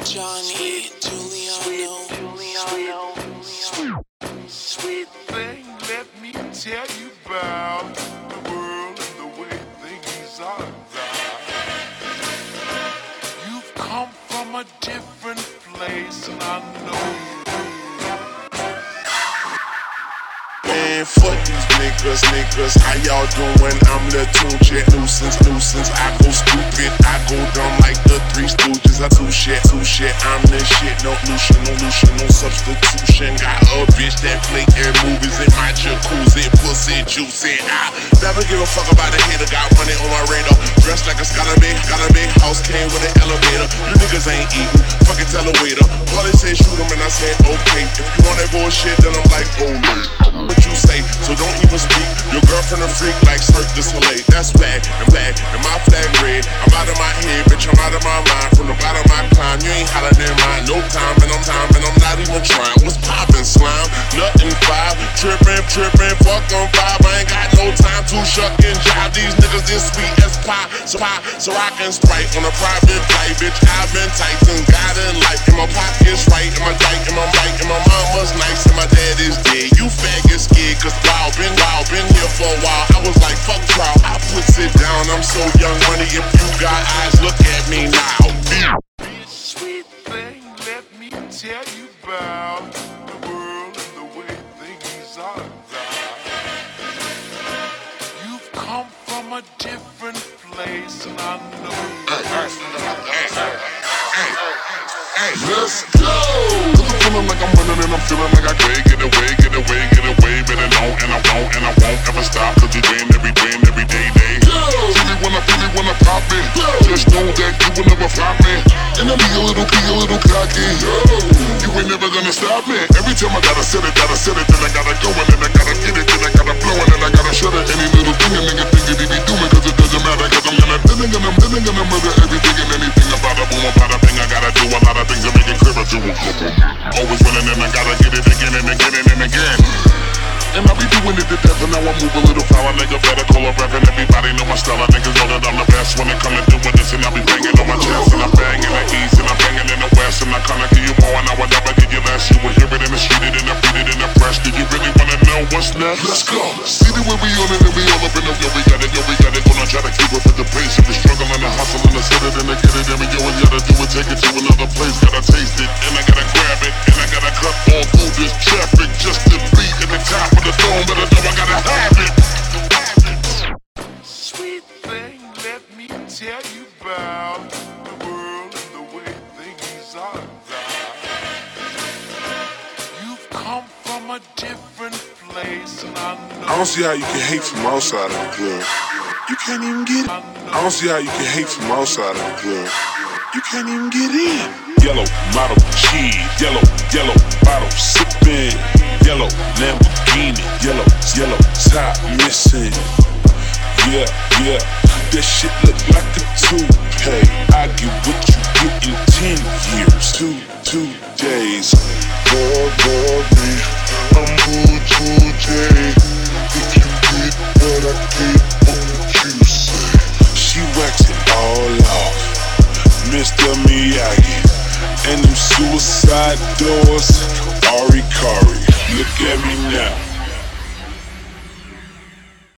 Johnny Giuliano. Sweet thing, let me tell you about the world and the way things are now. You've come from a different place, and I know you. Man, fuck these niggas, how y'all doing? I'm the Tunche, nuisance, I go stupid, I go dumb like the Three Stooges. I do shit, I'm the shit, no substitution. Got a bitch that play air movies in my jacuzzi, pussy juicy. I never give a fuck about a hater, got money on my radar. Dressed like a scholar, big house came with an elevator. You niggas ain't eating, fucking tell a waiter. All they say shoot 'em and I said okay. If you want that bullshit, then I'm like, oh no. What you say, so don't even speak. Your girlfriend a freak like Cirque du Soleil. That's black, and my flag red. I'm out of my head, bitch, I'm out of my mind. From the bottom of my climb, you ain't hollering in mine. No time, and I'm not even trying. What's poppin', slime? Nothing 5, trippin', fuck on 5. I ain't got no time to shuck and jive. These niggas this sweet as pie, so I can Sprite on a private flight, bitch. I've been tight and got in life. And my pocket's right, and my dyke, and my mic, and my mama's nice, and my dad is dead. You faggot scared, cause been here for a while. I was like, fuck trial, I puts it down. I'm so young money, if you got eyes, look at me now. Sweet thing, let me tell you about the world and the way things are now. You've come from a different place, and I know Hey, let's go! Cause I'm feeling like I'm running and I'm feeling like I get away, better know, and I won't ever stop. Cause you win every day. Really wanna pop it. Just know that you will never flop me. And I'll be a little cocky. You ain't never gonna stop me. Every time I gotta set it, then I gotta go, and then I gotta get it, then I gotta blow, and then I gotta shut it. Any little thing a nigga think that he be doing, cause it doesn't matter. Cause I'm gonna murder everything and anything about a boom, about a thing. I gotta do a lot of things to make it clearer to him. Always winning and I gotta get it again and again. And I be doing it to death, and now I move a little foul. Nigga better call a rep, and everybody know my style. Niggas know that I'm the best when it come to doing this. And I be banging on my chest, and I'm banging the east, and I'm banging in the west. And I kinda give you more, and I would never give you less. You will hear it in the street, and I beat it in the press. Do you really wanna know what's next? Let's go. See the way we on it, and we all up in the yo, we got it. Gonna try to keep up with the pace. If we struggling to hustle and to set it and to get it, and we go and gotta do it, take it to another place. Gotta taste it, and I gotta grab it, and I gotta cut all through this traffic just to be at the top of the throne. But I know I gotta have it. sweet thing, let me tell you about the world and the way things are now. You've come from a different place, and I don't see how you can hate from outside of the club. You can't even get it. I don't see how you can hate from outside of the club. You can't even get in. Yellow model cheese, yellow bottle sipping, yellow Lamborghini, yellow top missing. Yeah, that shit look like a toupee. I get what you get in 10 years, two days. Boy, I'm good today. If you get what I get, what would you say? She waxed it all off, Mr. Miyagi, and them suicide doors, Ari Kari. Look at me now.